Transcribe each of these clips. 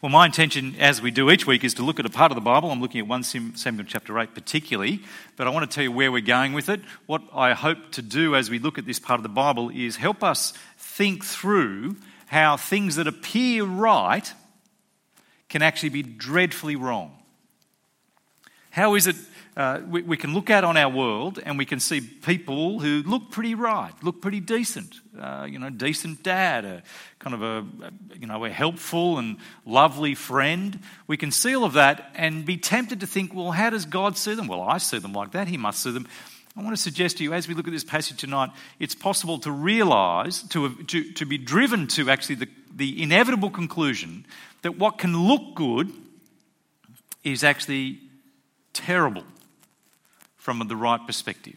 Well, my intention, as we do each week, is to look at a part of the Bible. I'm looking at 1 Samuel chapter 8 particularly, but I want to tell you where we're going with it. What I hope to do as we look at this part of the Bible is help us think through how things that appear right can actually be dreadfully wrong. How is it we can look out on our world and we can see people who look pretty right, look pretty decent, decent dad, a helpful and lovely friend. We can see all of that and be tempted to think, well, how does God see them? Well, I see them like that. He must see them. I want to suggest to you, as we look at this passage tonight, it's possible to realise, to be driven to actually the inevitable conclusion that what can look good is actually terrible from the right perspective.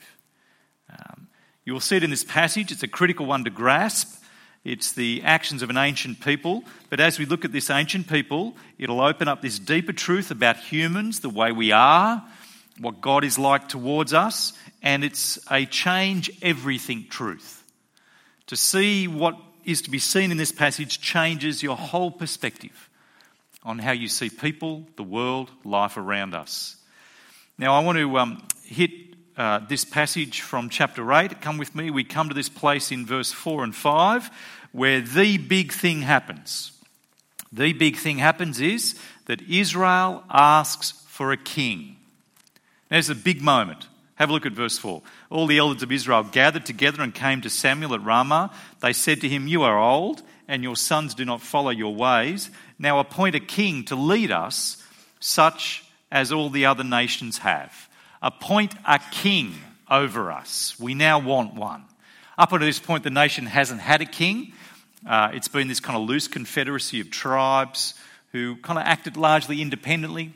You will see it in this passage. It's a critical one to grasp. It's the actions of an ancient people. But as we look at this ancient people, it'll open up this deeper truth about humans, the way we are, what God is like towards us, and it's a change everything truth. To see what is to be seen in this passage changes your whole perspective on how you see people, the world, life around us. Now, I want to hit this passage from chapter 8. Come with me. We come to this place in verse 4 and 5 where the big thing happens. The big thing happens is that Israel asks for a king. There's a big moment. Have a look at verse 4. All the elders of Israel gathered together and came to Samuel at Ramah. They said to him, "You are old, and your sons do not follow your ways. Now appoint a king to lead us, such as all the other nations have." Appoint a king over us. We now want one. Up until this point, the nation hasn't had a king. It's been this kind of loose confederacy of tribes who kind of acted largely independently.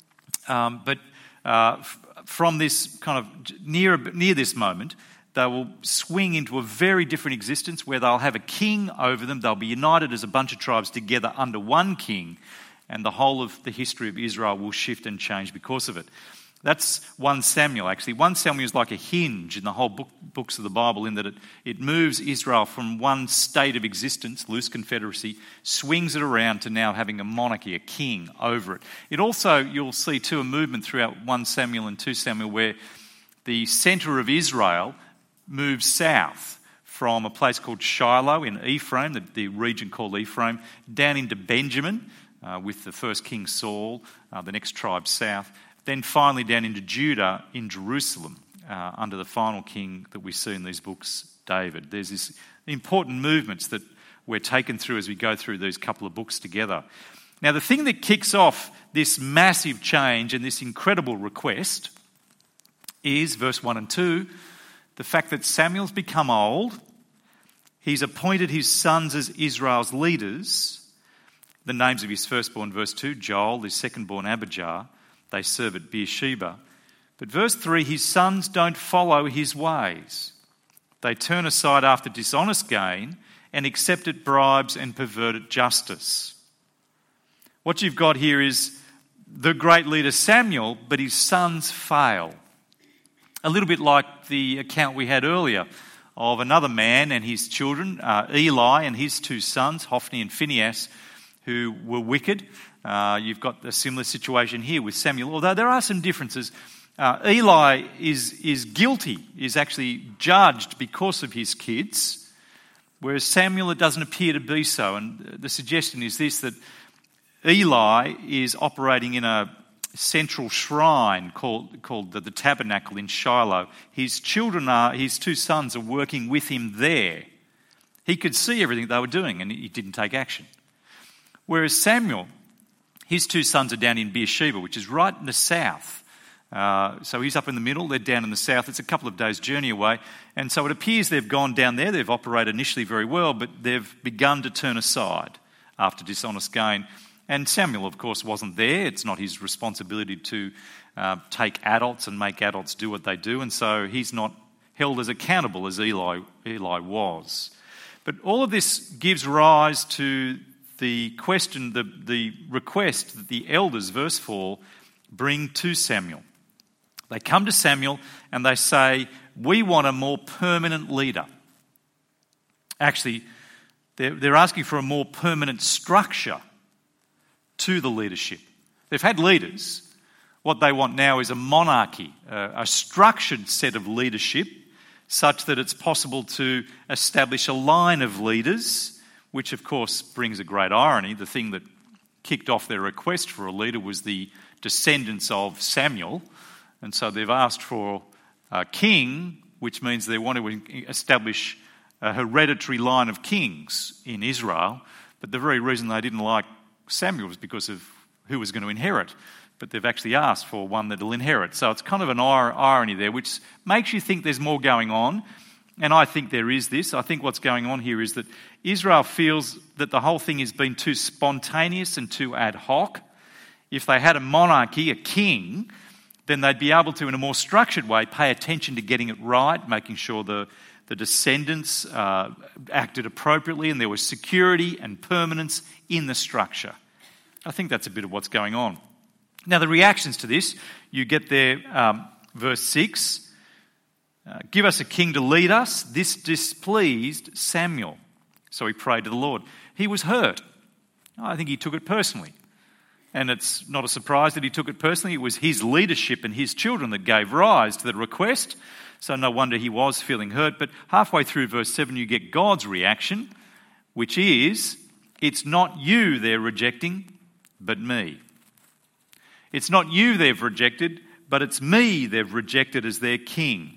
But from this kind of near this moment, they will swing into a very different existence where they'll have a king over them. They'll be united as a bunch of tribes together under one king, and the whole of the history of Israel will shift and change because of it. That's 1 Samuel, actually. 1 Samuel is like a hinge in the whole books of the Bible in that it moves Israel from one state of existence, loose confederacy, swings it around to now having a monarchy, a king over it. It also, you'll see too, a movement throughout 1 Samuel and 2 Samuel where the centre of Israel moves south from a place called Shiloh in Ephraim, the region called Ephraim, down into Benjamin with the first king Saul, the next tribe south, then finally down into Judah in Jerusalem under the final king that we see in these books, David. There's these important movements that we're taken through as we go through these couple of books together. Now, the thing that kicks off this massive change and this incredible request is, verse 1 and 2, the fact that Samuel's become old. He's appointed his sons as Israel's leaders. The names of his firstborn, verse 2, Joel, his secondborn, Abijah. They serve at Beersheba. But verse 3, his sons don't follow his ways. They turn aside after dishonest gain and accepted bribes and perverted justice. What you've got here is the great leader Samuel, but his sons fail. A little bit like the account we had earlier of another man and his children, Eli and his two sons, Hophni and Phinehas, who were wicked. You've got a similar situation here with Samuel, although there are some differences. Eli is guilty, is actually judged because of his kids, whereas Samuel, it doesn't appear to be so. And the suggestion is this, that Eli is operating in a central shrine called the tabernacle in Shiloh. His two sons are working with him there. He could see everything they were doing and he didn't take action. Whereas Samuel, his two sons are down in Beersheba, which is right in the south. So he's up in the middle, they're down in the south. It's a couple of days' journey away. And so it appears they've gone down there. They've operated initially very well, but they've begun to turn aside after dishonest gain. And Samuel, of course, wasn't there. It's not his responsibility to take adults and make adults do what they do. And so he's not held as accountable as Eli was. But all of this gives rise to the question, the request that the elders, verse 4, bring to Samuel. They come to Samuel and they say, we want a more permanent leader. Actually, they're asking for a more permanent structure to the leadership. They've had leaders. What they want now is a monarchy, a structured set of leadership such that it's possible to establish a line of leaders, which of course brings a great irony. The thing that kicked off their request for a leader was the descendants of Samuel, and so they've asked for a king, which means they want to establish a hereditary line of kings in Israel. But the very reason they didn't like Samuel was because of who was going to inherit. But they've actually asked for one that will inherit. So it's kind of an irony there, which makes you think there's more going on. And I think there is this. I think what's going on here is that Israel feels that the whole thing has been too spontaneous and too ad hoc. If they had a monarchy, a king, then they'd be able to, in a more structured way, pay attention to getting it right, making sure the descendants acted appropriately and there was security and permanence in the structure. I think that's a bit of what's going on. Now, the reactions to this, you get there, verse 6. Give us a king to lead us. This displeased Samuel. So he prayed to the Lord. He was hurt. I think he took it personally. And it's not a surprise that he took it personally. It was his leadership and his children that gave rise to the request. So no wonder he was feeling hurt. But halfway through verse 7, you get God's reaction, which is, it's not you they're rejecting, but me. It's not you they've rejected, but it's me they've rejected as their king.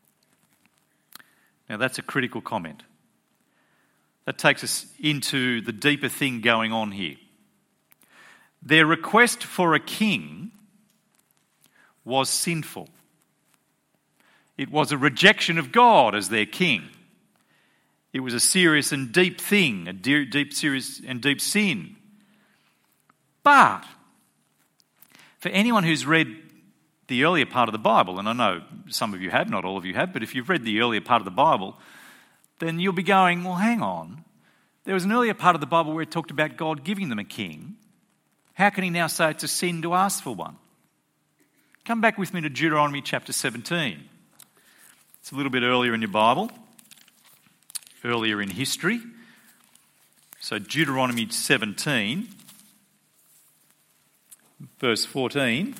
Now that's a critical comment. That takes us into the deeper thing going on here. Their request for a king was sinful. It was a rejection of God as their king. It was a serious and deep thing, a deep, serious and deep sin. But for anyone who's read the earlier part of the Bible, and I know some of you have, not all of you have, but if you've read the earlier part of the Bible, then you'll be going, well, hang on. There was an earlier part of the Bible where it talked about God giving them a king. How can he now say it's a sin to ask for one? Come back with me to Deuteronomy chapter 17. It's a little bit earlier in your Bible, earlier in history. So Deuteronomy 17, verse 14.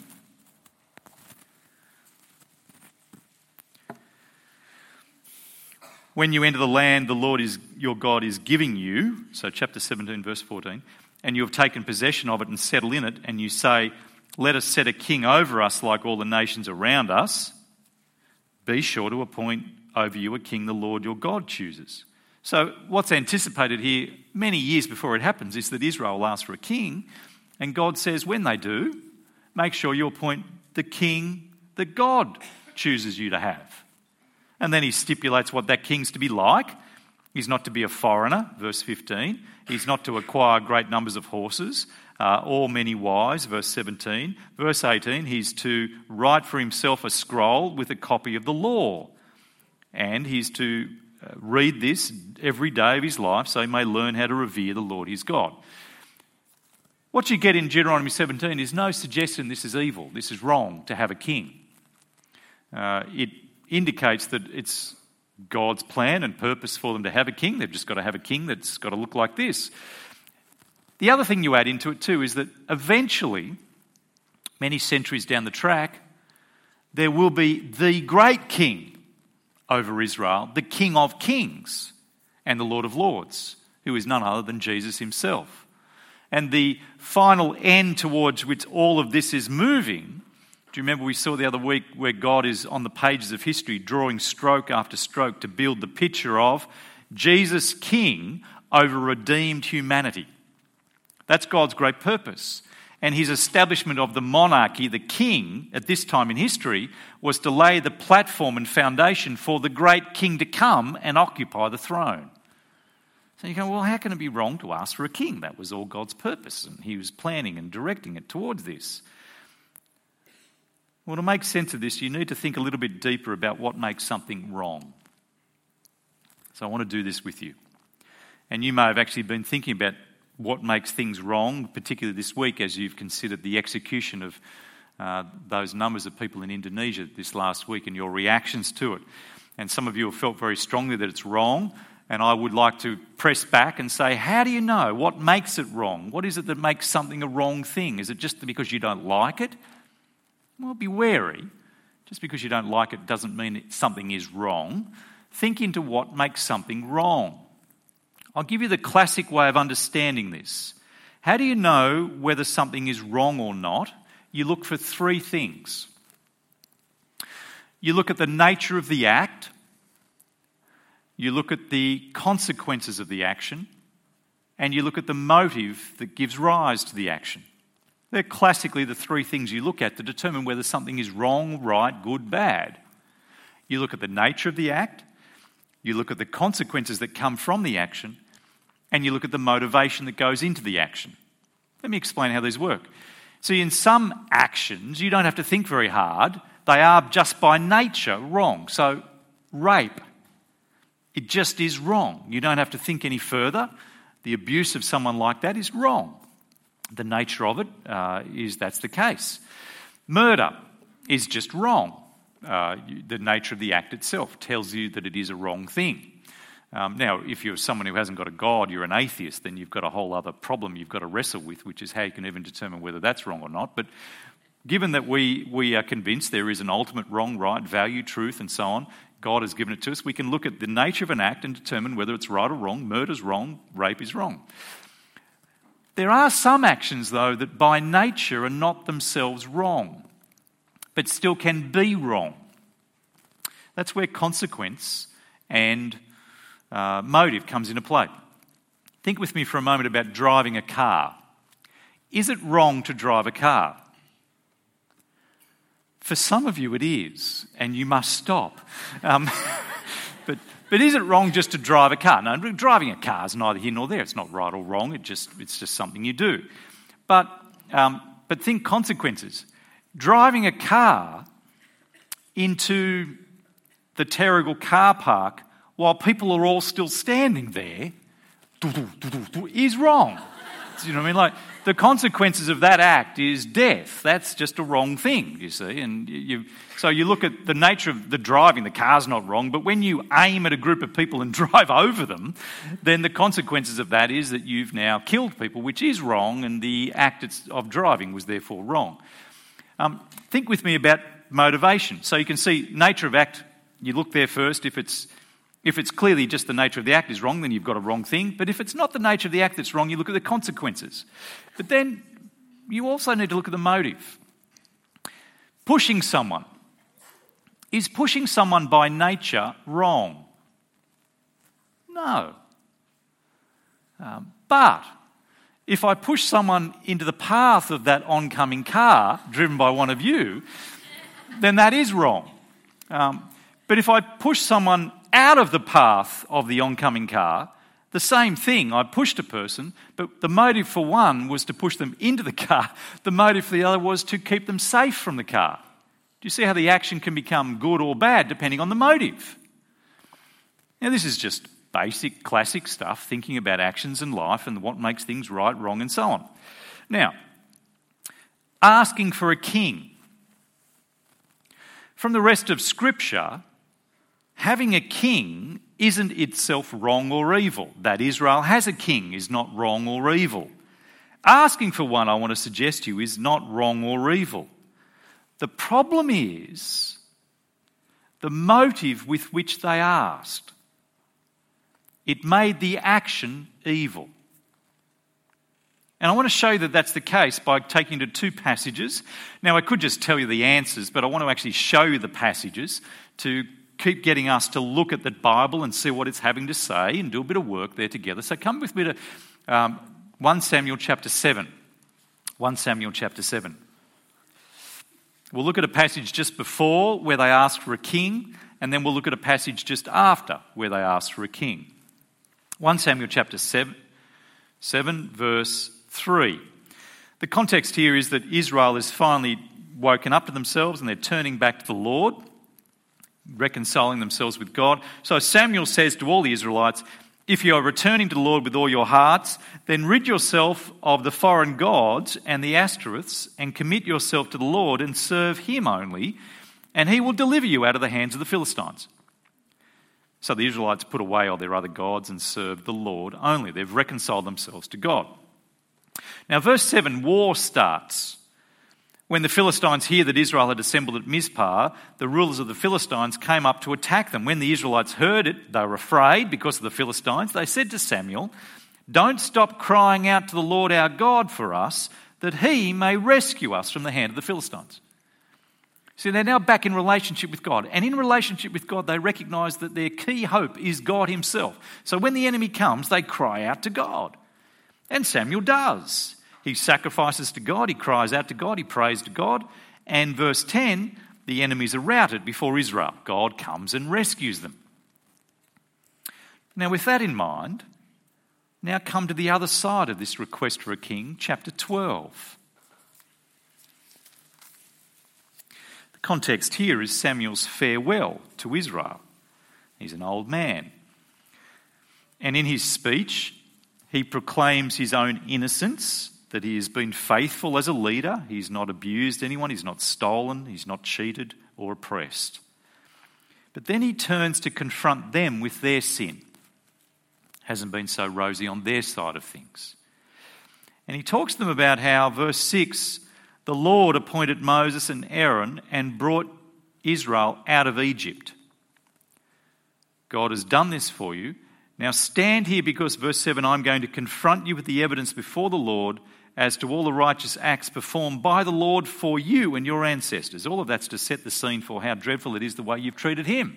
When you enter the land the Lord your God is giving you, so chapter 17, verse 14, and you have taken possession of it and settle in it, and you say, let us set a king over us like all the nations around us, be sure to appoint over you a king the Lord your God chooses. So what's anticipated here many years before it happens is that Israel will ask for a king, and God says when they do, make sure you appoint the king that God chooses you to have. And then he stipulates what that king's to be like. He's not to be a foreigner, verse 15. He's not to acquire great numbers of horses or many wives, verse 17. Verse 18, he's to write for himself a scroll with a copy of the law. And he's to read this every day of his life so he may learn how to revere the Lord his God. What you get in Deuteronomy 17 is no suggestion this is evil, this is wrong to have a king. It indicates that it's God's plan and purpose for them to have a king. They've just got to have a king that's got to look like this. The other thing you add into it too is that eventually, many centuries down the track, there will be the great king over Israel, the King of Kings and the Lord of Lords, who is none other than Jesus himself. And the final end towards which all of this is moving, do you remember we saw the other week where God is on the pages of history drawing stroke after stroke to build the picture of Jesus King over redeemed humanity. That's God's great purpose. And his establishment of the monarchy, the king, at this time in history, was to lay the platform and foundation for the great king to come and occupy the throne. So you go, well, how can it be wrong to ask for a king? That was all God's purpose, and he was planning and directing it towards this. Well, to make sense of this, you need to think a little bit deeper about what makes something wrong. So I want to do this with you. And you may have actually been thinking about what makes things wrong, particularly this week as you've considered the execution of those numbers of people in Indonesia this last week and your reactions to it. And some of you have felt very strongly that it's wrong. And I would like to press back and say, how do you know? What makes it wrong? What is it that makes something a wrong thing? Is it just because you don't like it? Well, be wary. Just because you don't like it doesn't mean something is wrong. Think into what makes something wrong. I'll give you the classic way of understanding this. How do you know whether something is wrong or not? You look for three things. You look at the nature of the act. You look at the consequences of the action. And you look at the motive that gives rise to the action. They're classically the three things you look at to determine whether something is wrong, right, good, bad. You look at the nature of the act. You look at the consequences that come from the action. And you look at the motivation that goes into the action. Let me explain how these work. See, in some actions, you don't have to think very hard. They are just by nature wrong. So, rape, it just is wrong. You don't have to think any further. The abuse of someone like that is wrong. The nature of it is that's the case. Murder is just wrong. The nature of the act itself tells you that it is a wrong thing. Now, if you're someone who hasn't got a God, you're an atheist, then you've got a whole other problem you've got to wrestle with, which is how you can even determine whether that's wrong or not. But given that we are convinced there is an ultimate wrong, right, value, truth, and so on, God has given it to us, we can look at the nature of an act and determine whether it's right or wrong. Murder's wrong, rape is wrong. There are some actions, though, that by nature are not themselves wrong, but still can be wrong. That's where consequence and motive comes into play. Think with me for a moment about driving a car. Is it wrong to drive a car? For some of you it is, and you must stop. But is it wrong just to drive a car? No, driving a car is neither here nor there. It's not right or wrong. It's just something you do. But think consequences. Driving a car into the Terrigal car park while people are all still standing there is wrong. You know what I mean? Like, the consequences of that act is death. That's just a wrong thing, you see. And so you look at the nature of the driving. The car's not wrong, but when you aim at a group of people and drive over them, then the consequences of that is that you've now killed people, which is wrong, and the act of driving was therefore wrong. Think with me about motivation. So you can see nature of act. You look there first. If it's clearly just the nature of the act is wrong, then you've got a wrong thing. But if it's not the nature of the act that's wrong, you look at the consequences. But then you also need to look at the motive. Pushing someone. Is pushing someone by nature wrong? No. But if I push someone into the path of that oncoming car, driven by one of you, then that is wrong. But if I push someone out of the path of the oncoming car, the same thing. I pushed a person, but the motive for one was to push them into the car. The motive for the other was to keep them safe from the car. Do you see how the action can become good or bad depending on the motive? Now, this is just basic, classic stuff, thinking about actions in life and what makes things right, wrong, and so on. Now, asking for a king. From the rest of Scripture, having a king isn't itself wrong or evil. That Israel has a king is not wrong or evil. Asking for one, I want to suggest to you, is not wrong or evil. The problem is the motive with which they asked. It made the action evil. And I want to show you that that's the case by taking you to two passages. Now, I could just tell you the answers, but I want to actually show you the passages to keep getting us to look at the Bible and see what it's having to say and do a bit of work there together. So come with me to 1 Samuel chapter 7. 1 Samuel chapter 7. We'll look at a passage just before where they ask for a king, and then we'll look at a passage just after where they ask for a king. 1 Samuel chapter 7 verse 3. The context here is that Israel is finally woken up to themselves and they're turning back to the Lord, reconciling themselves with God. So Samuel says to all the Israelites, if you are returning to the Lord with all your hearts, then rid yourself of the foreign gods and the Ashtoreths and commit yourself to the Lord and serve him only, and he will deliver you out of the hands of the Philistines. So the Israelites put away all their other gods and served the Lord only. They've reconciled themselves to God. Now, verse 7, war starts. When the Philistines hear that Israel had assembled at Mizpah, the rulers of the Philistines came up to attack them. When the Israelites heard it, they were afraid because of the Philistines. They said to Samuel, "Don't stop crying out to the Lord our God for us, that he may rescue us from the hand of the Philistines." See, they're now back in relationship with God. And in relationship with God, they recognise that their key hope is God himself. So when the enemy comes, they cry out to God. And Samuel does. He sacrifices to God, he cries out to God, he prays to God. And verse 10, the enemies are routed before Israel. God comes and rescues them. Now, with that in mind, now come to the other side of this request for a king, chapter 12. The context here is Samuel's farewell to Israel. He's an old man. And in his speech, he proclaims his own innocence, that he has been faithful as a leader. He's not abused anyone, he's not stolen, he's not cheated or oppressed. But then he turns to confront them with their sin. Hasn't been so rosy on their side of things. And he talks to them about how, verse 6, the Lord appointed Moses and Aaron and brought Israel out of Egypt. God has done this for you. Now stand here because, verse 7, I'm going to confront you with the evidence before the Lord as to all the righteous acts performed by the Lord for you and your ancestors. All of that's to set the scene for how dreadful it is the way you've treated him.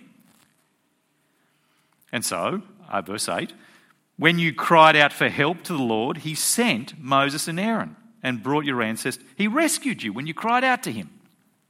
And so, verse 8, when you cried out for help to the Lord, he sent Moses and Aaron and brought your ancestors. He rescued you when you cried out to him.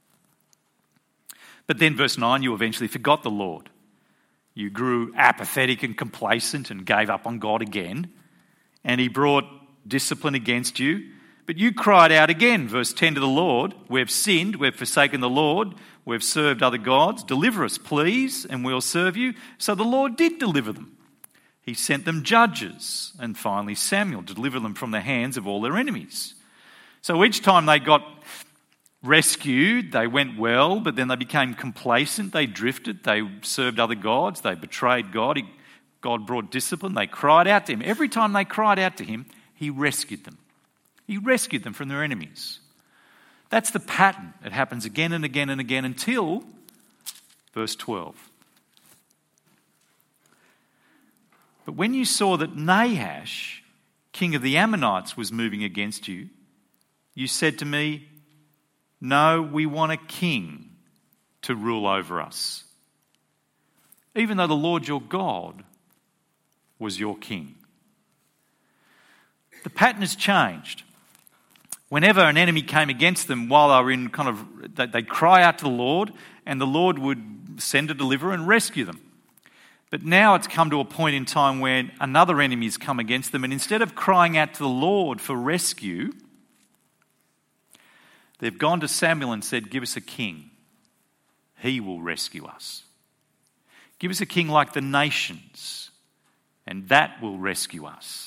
But then, verse 9, you eventually forgot the Lord. You grew apathetic and complacent and gave up on God again. And he brought discipline against you. But you cried out again, verse 10, to the Lord, we've sinned, we've forsaken the Lord, we've served other gods. Deliver us, please, and we'll serve you. So the Lord did deliver them. He sent them judges, and finally Samuel to deliver them from the hands of all their enemies. So each time they got rescued, they went well, but then they became complacent, they drifted, they served other gods, they betrayed God. God brought discipline, they cried out to him. Every time they cried out to him, he rescued them. He rescued them from their enemies. That's the pattern. It happens again and again and again until verse 12. But when you saw that Nahash, king of the Ammonites, was moving against you, you said to me, no, we want a king to rule over us, even though the Lord your God was your king. The pattern has changed. Whenever an enemy came against them while they were in they'd cry out to the Lord and the Lord would send a deliverer and rescue them. But now it's come to a point in time where another enemy has come against them, and instead of crying out to the Lord for rescue, they've gone to Samuel and said, give us a king. He will rescue us. Give us a king like the nations, and that will rescue us.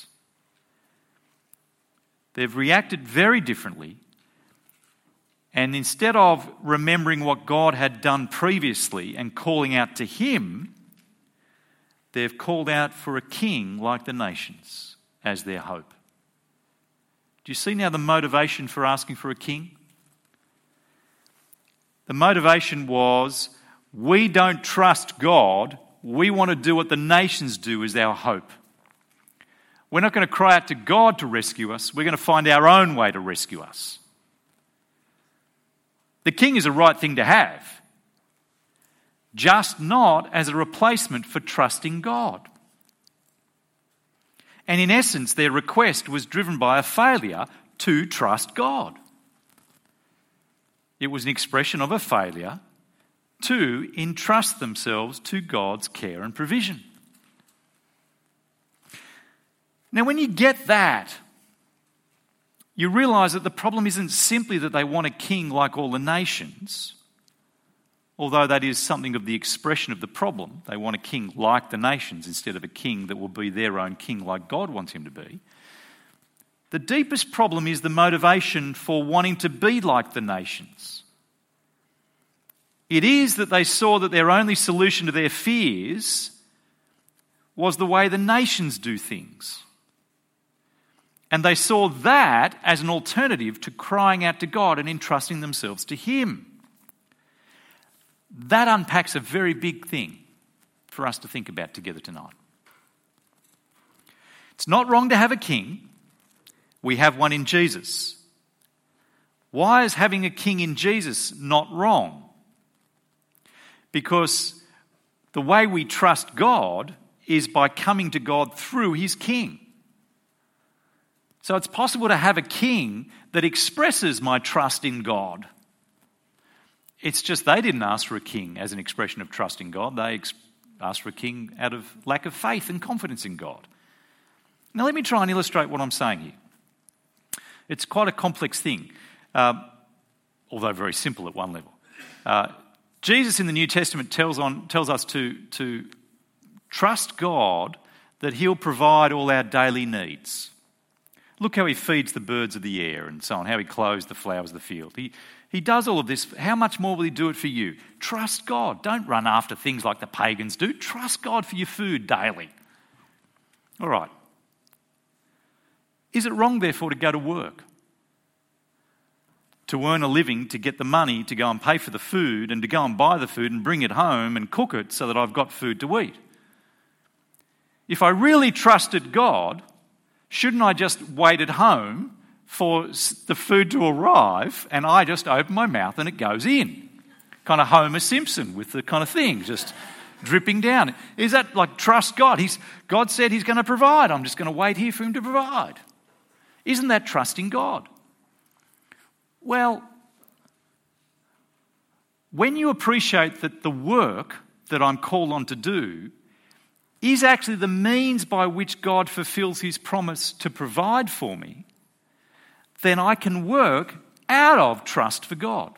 They've reacted very differently, and instead of remembering what God had done previously and calling out to him, they've called out for a king like the nations as their hope. Do you see now the motivation for asking for a king? The motivation was, we don't trust God, we want to do what the nations do as our hope. We're not going to cry out to God to rescue us, we're going to find our own way to rescue us. The king is a right thing to have, just not as a replacement for trusting God. And in essence, their request was driven by a failure to trust God. It was an expression of a failure to entrust themselves to God's care and provision. Now, when you get that, you realise that the problem isn't simply that they want a king like all the nations, although that is something of the expression of the problem. They want a king like the nations instead of a king that will be their own king like God wants him to be. The deepest problem is the motivation for wanting to be like the nations. It is that they saw that their only solution to their fears was the way the nations do things. And they saw that as an alternative to crying out to God and entrusting themselves to Him. That unpacks a very big thing for us to think about together tonight. It's not wrong to have a king. We have one in Jesus. Why is having a king in Jesus not wrong? Because the way we trust God is by coming to God through His king. So it's possible to have a king that expresses my trust in God. It's just they didn't ask for a king as an expression of trust in God. They asked for a king out of lack of faith and confidence in God. Now let me try and illustrate what I'm saying here. It's quite a complex thing, although very simple at one level. Jesus in the New Testament tells us to trust God that He'll provide all our daily needs. Look how He feeds the birds of the air and so on, how He clothes the flowers of the field. He does all of this. How much more will He do it for you? Trust God. Don't run after things like the pagans do. Trust God for your food daily. All right. Is it wrong, therefore, to go to work? To earn a living, to get the money, to go and pay for the food, and to go and buy the food and bring it home and cook it so that I've got food to eat? If I really trusted God, shouldn't I just wait at home for the food to arrive and I just open my mouth and it goes in? Kind of Homer Simpson with the kind of thing, just dripping down. Is that like trust God? God said He's going to provide. I'm just going to wait here for Him to provide. Isn't that trusting God? Well, when you appreciate that the work that I'm called on to do is actually the means by which God fulfills His promise to provide for me, then I can work out of trust for God.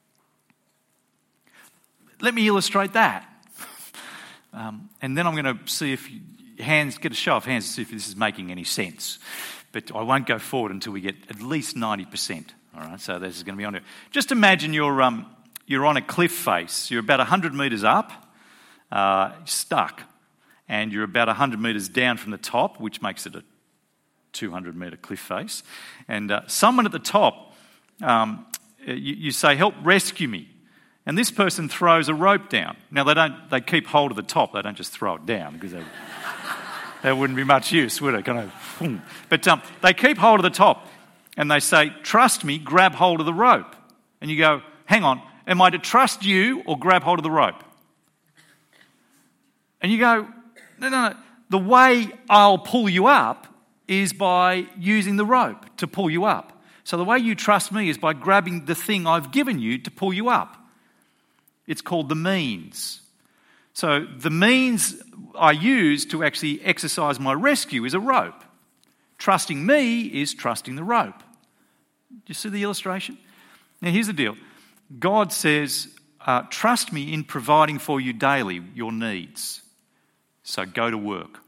Let me illustrate that. And then I'm going to see if get a show of hands to see if this is making any sense. But I won't go forward until we get at least 90%. All right, so this is going to be on it. Just imagine you're on a cliff face. You're about 100 metres up, stuck. And you're about 100 metres down from the top, which makes it a 200-metre cliff face. And someone at the top, you say, "Help rescue me." And this person throws a rope down. Now, they keep hold of the top. They don't just throw it down because that wouldn't be much use, would it? But they keep hold of the top and they say, "Trust me, grab hold of the rope." And you go, "Hang on, am I to trust you or grab hold of the rope?" And you go, No. The way I'll pull you up is by using the rope to pull you up. So the way you trust me is by grabbing the thing I've given you to pull you up. It's called the means. So the means I use to actually exercise my rescue is a rope. Trusting me is trusting the rope. Do you see the illustration? Now here's the deal. God says, trust me in providing for you daily your needs. So go to work.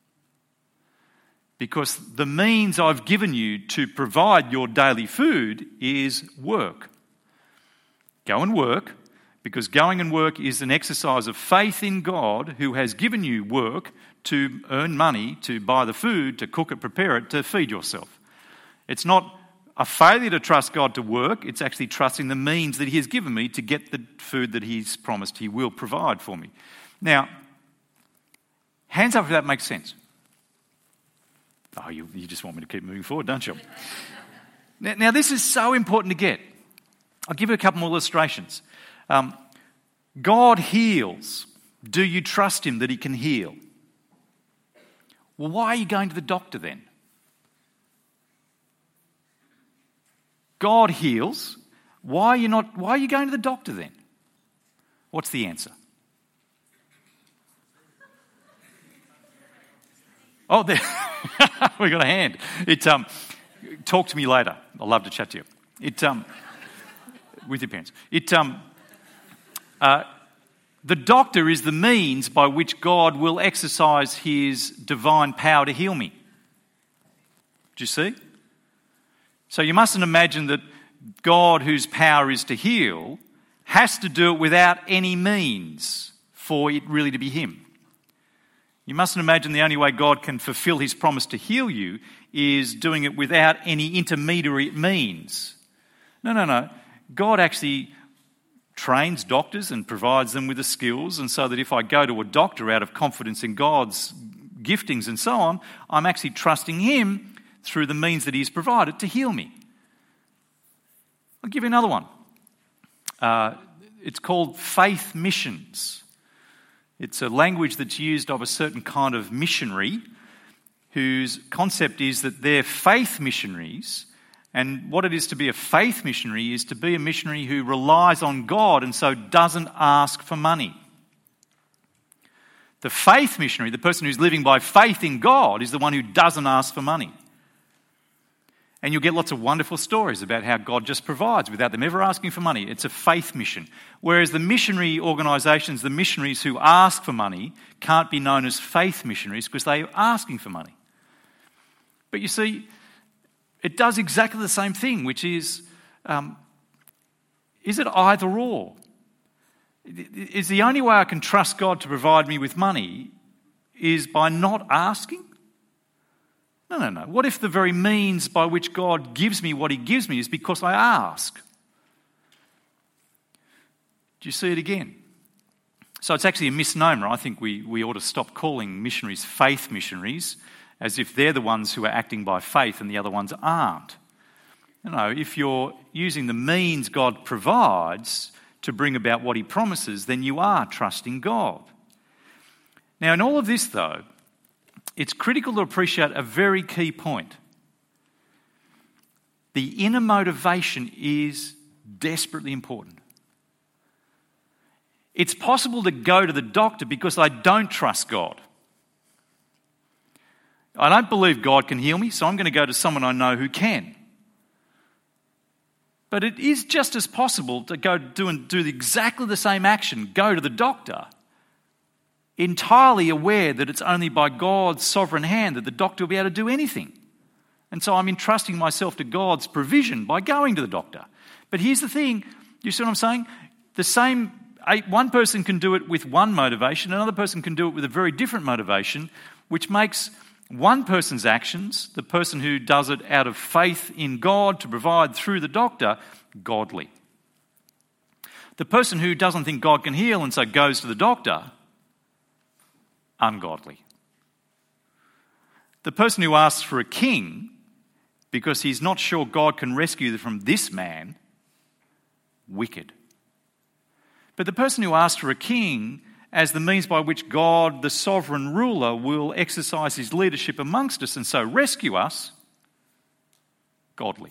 Because the means I've given you to provide your daily food is work. Go and work, because going and work is an exercise of faith in God who has given you work to earn money, to buy the food, to cook it, prepare it, to feed yourself. It's not a failure to trust God to work, it's actually trusting the means that He has given me to get the food that He's promised He will provide for me. Now, hands up if that makes sense. Oh, you just want me to keep moving forward, don't you? Now, this is so important to get. I'll give you a couple more illustrations. God heals. Do you trust Him that He can heal? Well, why are you going to the doctor then? God heals. Why are you going to the doctor then? What's the answer? Oh, there. We got a hand. Talk to me later. I'd love to chat to you. With your parents. The doctor is the means by which God will exercise His divine power to heal me. Do you see? So you mustn't imagine that God, whose power is to heal, has to do it without any means for it really to be Him. You mustn't imagine the only way God can fulfill his promise to heal you is doing it without any intermediary means. No. God actually trains doctors and provides them with the skills, and so that if I go to a doctor out of confidence in God's giftings and so on, I'm actually trusting him through the means that he's provided to heal me. I'll give you another one. It's called faith missions. It's a language that's used of a certain kind of missionary whose concept is that they're faith missionaries. And what it is to be a faith missionary is to be a missionary who relies on God and so doesn't ask for money. The faith missionary, the person who's living by faith in God, is the one who doesn't ask for money. And you'll get lots of wonderful stories about how God just provides without them ever asking for money. It's a faith mission. Whereas the missionary organisations, the missionaries who ask for money, can't be known as faith missionaries because they're asking for money. But you see, it does exactly the same thing, which is it either or? Is the only way I can trust God to provide me with money is by not asking? No. What if the very means by which God gives me what he gives me is because I ask? Do you see it again? So it's actually a misnomer. I think we ought to stop calling missionaries faith missionaries as if they're the ones who are acting by faith and the other ones aren't. If you're using the means God provides to bring about what he promises, then you are trusting God. Now, in all of this, though, it's critical to appreciate a very key point. The inner motivation is desperately important. It's possible to go to the doctor because I don't trust God. I don't believe God can heal me, so I'm going to go to someone I know who can. But it is just as possible to go do exactly the same action, go to the doctor, entirely aware that it's only by God's sovereign hand that the doctor will be able to do anything. And so I'm entrusting myself to God's provision by going to the doctor. But here's the thing, you see what I'm saying? One person can do it with one motivation, another person can do it with a very different motivation, which makes one person's actions, the person who does it out of faith in God to provide through the doctor, godly. The person who doesn't think God can heal and so goes to the doctor, ungodly. The person who asks for a king because he's not sure God can rescue them from this man, wicked. But the person who asks for a king as the means by which God, the sovereign ruler, will exercise his leadership amongst us and so rescue us, godly.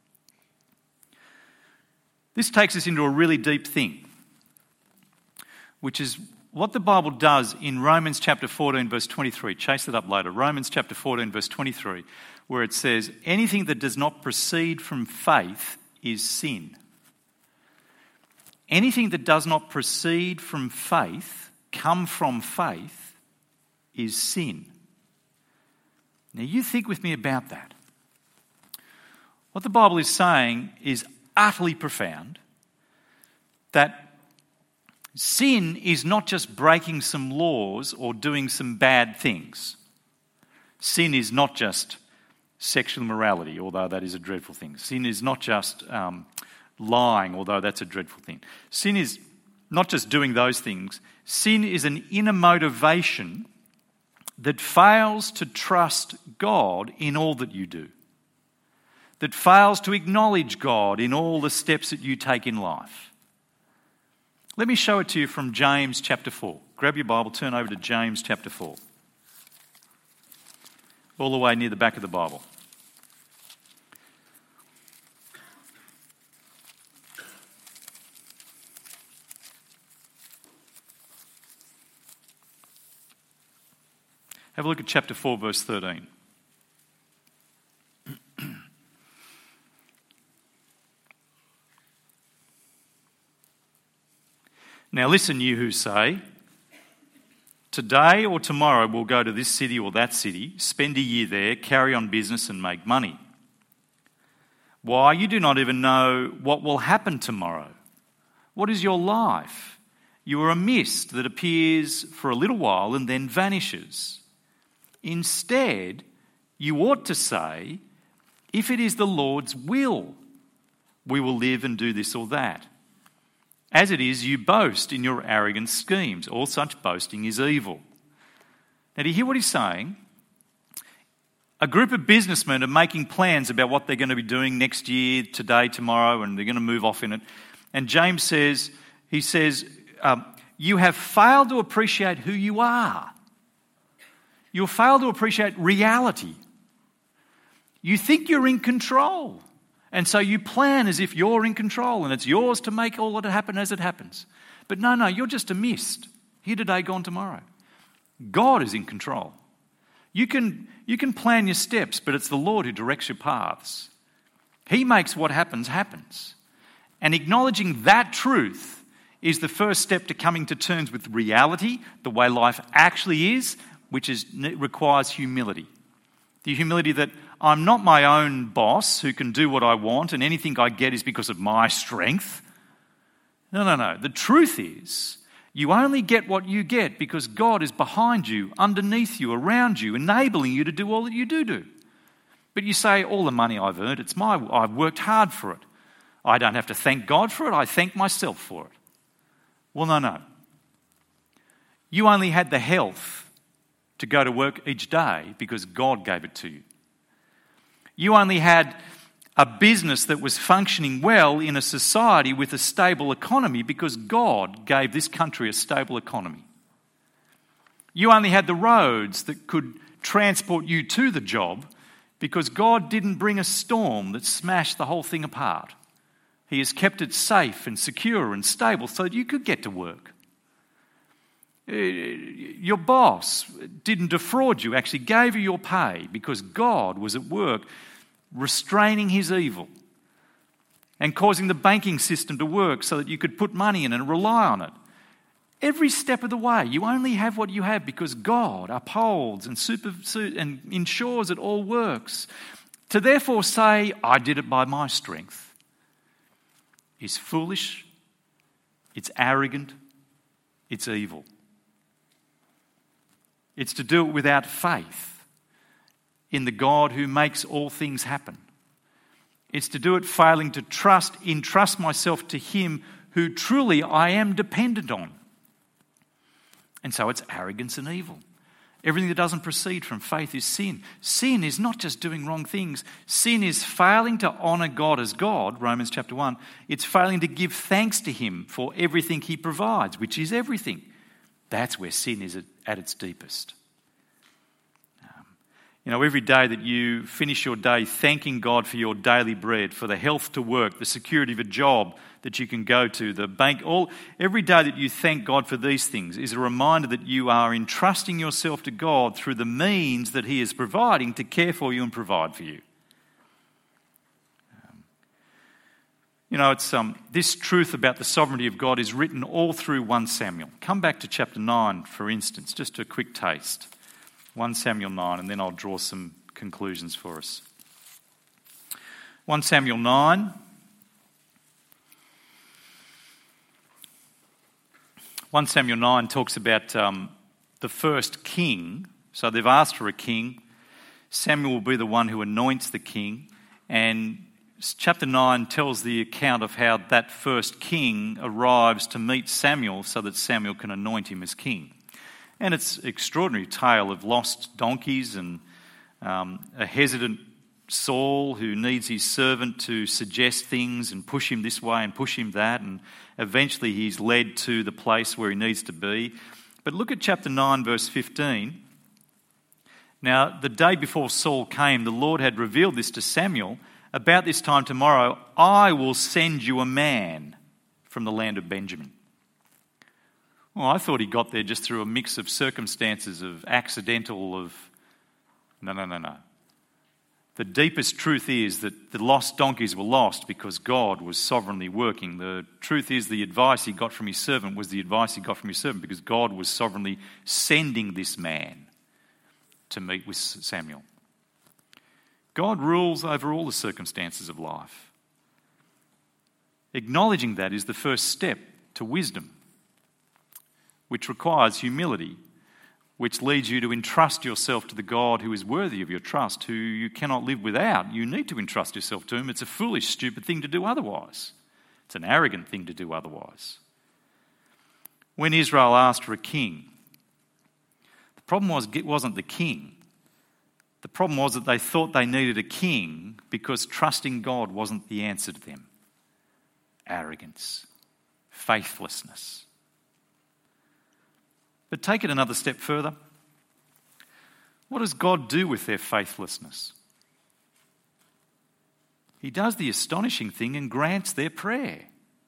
This takes us into a really deep thing, which is what the Bible does in Romans chapter 14, verse 23. Chase it up later. Romans chapter 14, verse 23, where it says, anything that does not proceed from faith is sin. Anything that does not proceed from faith, come from faith, is sin. Now you think with me about that. What the Bible is saying is utterly profound, that sin is not just breaking some laws or doing some bad things. Sin is not just sexual immorality, although that is a dreadful thing. Sin is not just lying, although that's a dreadful thing. Sin is not just doing those things. Sin is an inner motivation that fails to trust God in all that you do, that fails to acknowledge God in all the steps that you take in life. Let me show it to you from James chapter 4. Grab your Bible, turn over to James chapter 4. All the way near the back of the Bible. Have a look at chapter 4, verse 13. Now listen, you who say, today or tomorrow we'll go to this city or that city, spend a year there, carry on business and make money. Why? You do not even know what will happen tomorrow. What is your life? You are a mist that appears for a little while and then vanishes. Instead, you ought to say, if it is the Lord's will, we will live and do this or that. As it is, you boast in your arrogant schemes. All such boasting is evil. Now, do you hear what he's saying? A group of businessmen are making plans about what they're going to be doing next year, today, tomorrow, and they're going to move off in it. And James says, you have failed to appreciate who you are. You've failed to appreciate reality. You think you're in control. And so you plan as if you're in control and it's yours to make all that happen as it happens. But no, you're just a mist. Here today, gone tomorrow. God is in control. You can plan your steps, but it's the Lord who directs your paths. He makes what happens, happens. And acknowledging that truth is the first step to coming to terms with reality, the way life actually is, which requires humility. The humility that I'm not my own boss who can do what I want and anything I get is because of my strength. No. The truth is, you only get what you get because God is behind you, underneath you, around you, enabling you to do all that you do. But you say, all the money I've earned, I've worked hard for it. I don't have to thank God for it, I thank myself for it. Well, no. You only had the health to go to work each day because God gave it to you. You only had a business that was functioning well in a society with a stable economy because God gave this country a stable economy. You only had the roads that could transport you to the job because God didn't bring a storm that smashed the whole thing apart. He has kept it safe and secure and stable so that you could get to work. Your boss didn't defraud you, actually gave you your pay because God was at work restraining his evil and causing the banking system to work so that you could put money in and rely on it. Every step of the way, you only have what you have because God upholds and ensures it all works. To therefore say, I did it by my strength, is foolish, it's arrogant, it's evil. It's to do it without faith in the God who makes all things happen. It's to do it failing to entrust myself to him who truly I am dependent on. And so it's arrogance and evil. Everything that doesn't proceed from faith is sin. Sin is not just doing wrong things. Sin is failing to honour God as God, Romans chapter 1. It's failing to give thanks to him for everything he provides, which is everything. That's where sin is at its deepest. Every day that you finish your day thanking God for your daily bread, for the health to work, the security of a job that you can go to, the bank, every day that you thank God for these things is a reminder that you are entrusting yourself to God through the means that he is providing to care for you and provide for you. It's this truth about the sovereignty of God is written all through 1 Samuel. Come back to chapter 9, for instance, just a quick taste. 1 Samuel 9, and then I'll draw some conclusions for us. 1 Samuel 9. 1 Samuel 9 talks about the first king. So they've asked for a king. Samuel will be the one who anoints the king. And chapter 9 tells the account of how that first king arrives to meet Samuel so that Samuel can anoint him as king. And it's an extraordinary tale of lost donkeys and a hesitant Saul who needs his servant to suggest things and push him this way and push him that, and eventually he's led to the place where he needs to be. But look at chapter 9, verse 15. Now, the day before Saul came, the Lord had revealed this to Samuel. About this time tomorrow, I will send you a man from the land of Benjamin. Well, I thought he got there just through a mix of circumstances, of accidental, of... No. The deepest truth is that the lost donkeys were lost because God was sovereignly working. The truth is the advice he got from his servant was the advice he got from his servant because God was sovereignly sending this man to meet with Samuel. God rules over all the circumstances of life. Acknowledging that is the first step to wisdom. which requires humility, which leads you to entrust yourself to the God who is worthy of your trust, who you cannot live without. You need to entrust yourself to him. It's a foolish, stupid thing to do otherwise. It's an arrogant thing to do otherwise. When Israel asked for a king, the problem wasn't the king. The problem was that they thought they needed a king because trusting God wasn't the answer to them. Arrogance, faithlessness. But take it another step further. What does God do with their faithlessness? He does the astonishing thing and grants their prayer.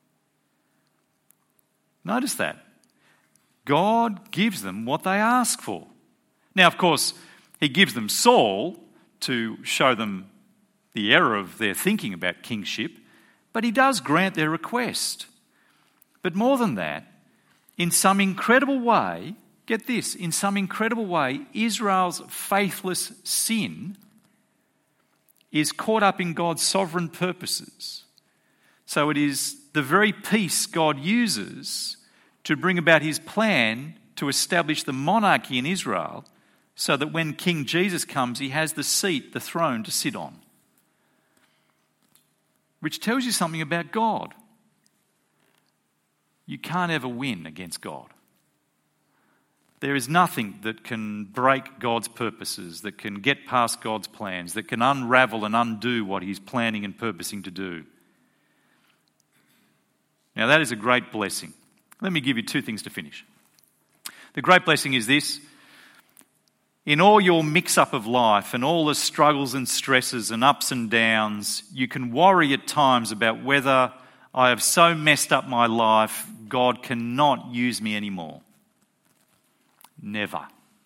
Notice that. God gives them what they ask for. Now, of course, he gives them Saul to show them the error of their thinking about kingship, but he does grant their request. But more than that, in some incredible way, get this, in some incredible way, Israel's faithless sin is caught up in God's sovereign purposes. So it is the very peace God uses to bring about his plan to establish the monarchy in Israel so that when King Jesus comes, he has the seat, the throne to sit on. Which tells you something about God. You can't ever win against God. There is nothing that can break God's purposes, that can get past God's plans, that can unravel and undo what he's planning and purposing to do. Now that is a great blessing. Let me give you two things to finish. The great blessing is this. In all your mix-up of life and all the struggles and stresses and ups and downs, you can worry at times about whether I have so messed up my life, God cannot use me anymore. Never.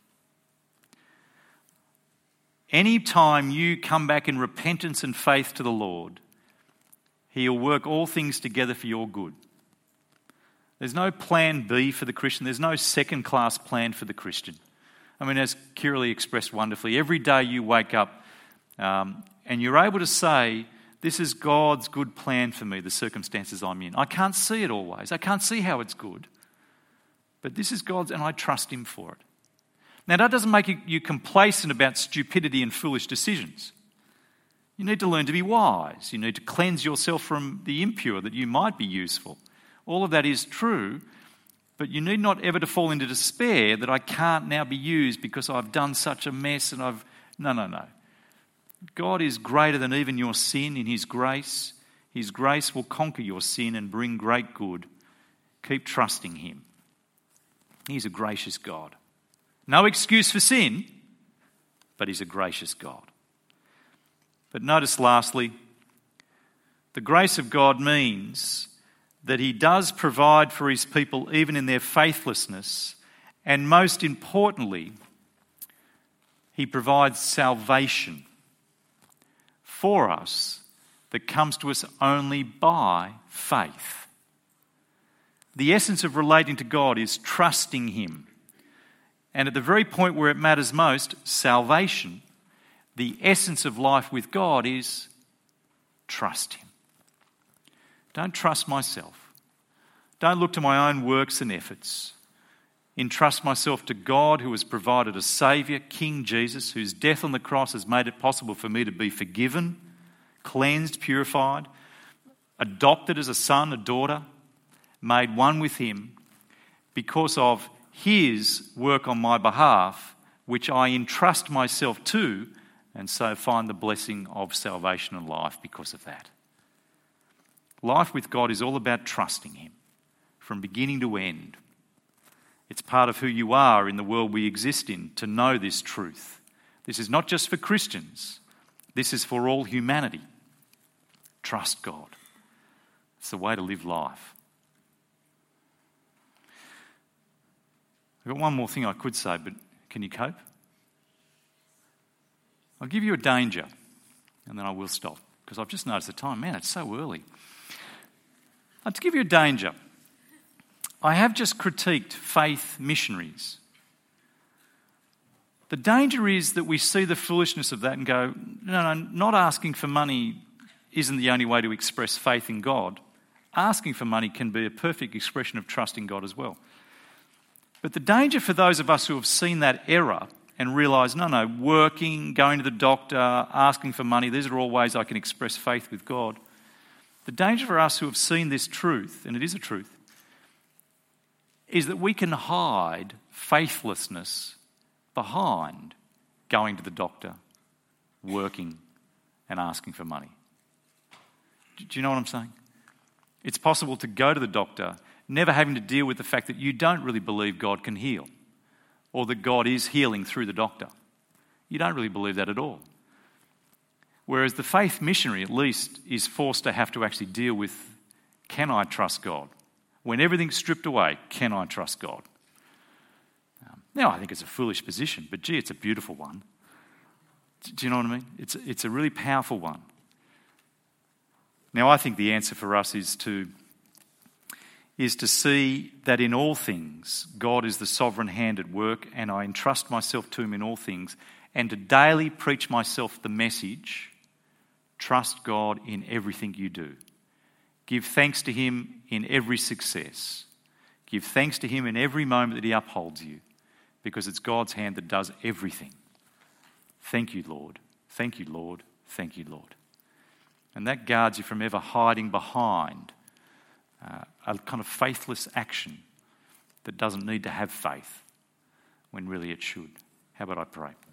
Any time you come back in repentance and faith to the Lord, he'll work all things together for your good. There's no plan B for the Christian. There's no second-class plan for the Christian. I mean, as Kiralee expressed wonderfully, every day you wake up and you're able to say, this is God's good plan for me, the circumstances I'm in. I can't see it always. I can't see how it's good. But this is God's and I trust him for it. Now, that doesn't make you complacent about stupidity and foolish decisions. You need to learn to be wise. You need to cleanse yourself from the impure that you might be useful. All of that is true, but you need not ever to fall into despair that I can't now be used because I've done such a mess and I've... No. God is greater than even your sin in his grace. His grace will conquer your sin and bring great good. Keep trusting him. He's a gracious God. No excuse for sin, but he's a gracious God. But notice lastly, the grace of God means that he does provide for his people even in their faithlessness, and most importantly, he provides salvation for us that comes to us only by faith. The essence of relating to God is trusting him. And at the very point where it matters most, salvation, the essence of life with God is trust him. Don't trust myself. Don't look to my own works and efforts. Entrust myself to God who has provided a Saviour, King Jesus, whose death on the cross has made it possible for me to be forgiven, cleansed, purified, adopted as a son, a daughter, made one with him because of his work on my behalf, which I entrust myself to, and so find the blessing of salvation and life because of that. Life with God is all about trusting him from beginning to end. It's part of who you are in the world we exist in to know this truth. This is not just for Christians. This is for all humanity. Trust God. It's the way to live life. I've got one more thing I could say, but can you cope? I'll give you a danger, and then I will stop, because I've just noticed the time. Man, it's so early. To give you a danger, I have just critiqued faith missionaries. The danger is that we see the foolishness of that and go, no, not asking for money isn't the only way to express faith in God. Asking for money can be a perfect expression of trust in God as well. But the danger for those of us who have seen that error and realise, no, working, going to the doctor, asking for money, these are all ways I can express faith with God. The danger for us who have seen this truth, and it is a truth, is that we can hide faithlessness behind going to the doctor, working, and asking for money. Do you know what I'm saying? It's possible to go to the doctor never having to deal with the fact that you don't really believe God can heal, or that God is healing through the doctor. You don't really believe that at all. Whereas the faith missionary, at least, is forced to have to actually deal with, can I trust God? When everything's stripped away, can I trust God? Now, I think it's a foolish position, but gee, it's a beautiful one. Do you know what I mean? It's a really powerful one. Now, I think the answer for us is to see that in all things, God is the sovereign hand at work, and I entrust myself to him in all things, and to daily preach myself the message, trust God in everything you do. Give thanks to him in every success. Give thanks to him in every moment that he upholds you, because it's God's hand that does everything. Thank you, Lord. Thank you, Lord. Thank you, Lord. And that guards you from ever hiding behind a kind of faithless action that doesn't need to have faith when really it should. How about I pray?